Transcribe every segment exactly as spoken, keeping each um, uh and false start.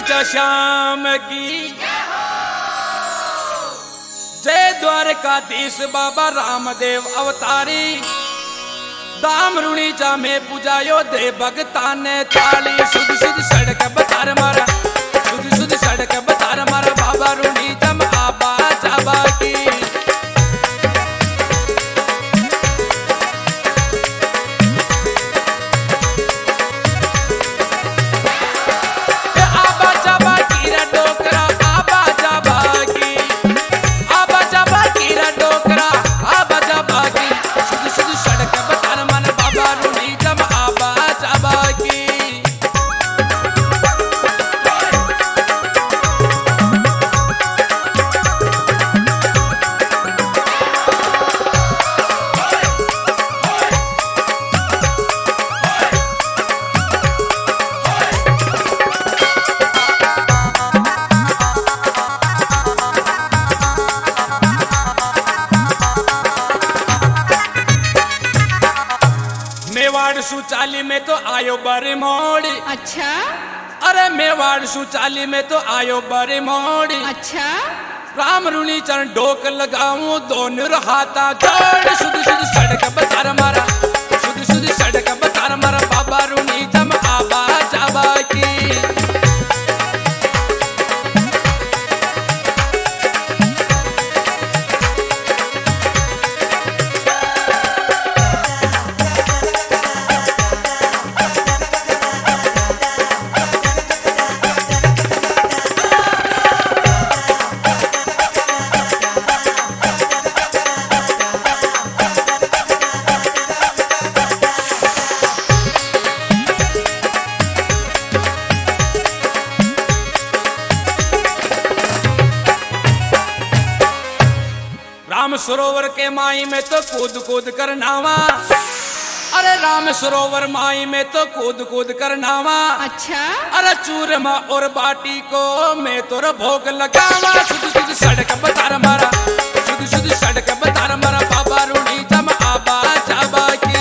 चा श्याम की जय द्वारकाधीश बाबा रामदेव अवतारी दाम रुणी चा में पूजायो दे भगता ने थाली सुध सुध सड़क बतार मारा सुध सुध सड़क बतार मारा बाबा रुणी जम आबा जाबा की मेवाड़ सुचाली में तो आयो बड़े मोड़ी। अच्छा। अरे मेवाड़ सुचाली में तो आयो बड़े मोड़ी। अच्छा। राम रुणी चरण ढोक लगाऊं दोनों हाथा जोड़ सुध सुध सड़क बतार मारा सुध सुध सड़क बतार मारा बाबा रुणी जम आबा जाबा की राम सरोवर के माई में तो कूद कूद कर नावा। अरे राम सरोवर माई में तो कूद कूद कर नावा। अच्छा। अरे चूरमा और बाटी को मैं तोर भोग लगावा सुध सुध सड़क बतार मारा सुध सुध सड़क बतार मारा बाबा रुणी जम आबा जाबा की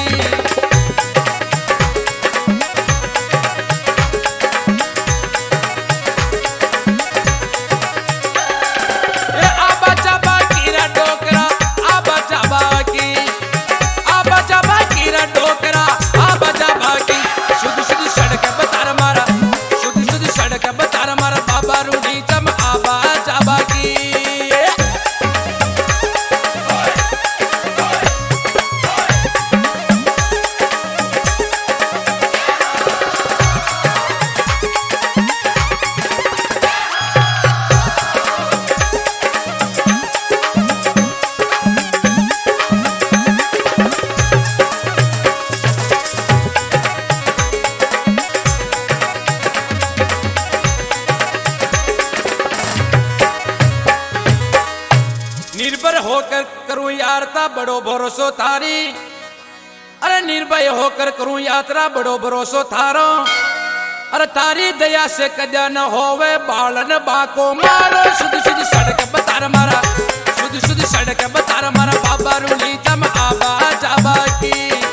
निर्भर होकर करूं यात्रा बड़ो भरोसो थारी। अरे निर्भय होकर करूं यात्रा बड़ो भरोसो थारो। अरे थारी दया से कद्या न होवे बालन बाको मारो सुध सुध सड़क बतार मारा सुध सुध सड़क बतार मारा बाबा रुणी जम आबा जाबा की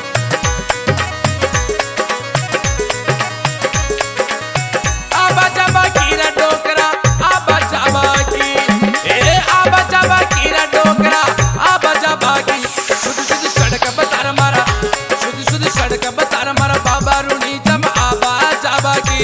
आबा जाबा की रा डोकरा आबा जाबा की ए आबा जाबा की रा डोकरा आबा जाबा की सुध सुध सड़क बतार मारा सुध सुध सड़क बतार मारा बाबा रुणी जम आबा जाबा की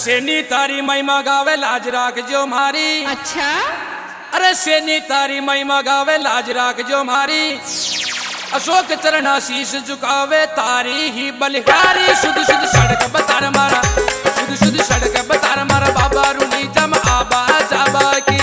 सेनी तारी महिमा गावे लाज राख जो मारी। अच्छा अरे सेनी तारी महिमा गावे लाज राख जो मारी। अशोक चरण शीश झुकावे तारी ही बलिहारी। शुद्ध शुद्ध सड़क बतार मारा, शुद्ध शुद्ध सड़क बतार मारा। बाबा रूनी जम आबा जाबा की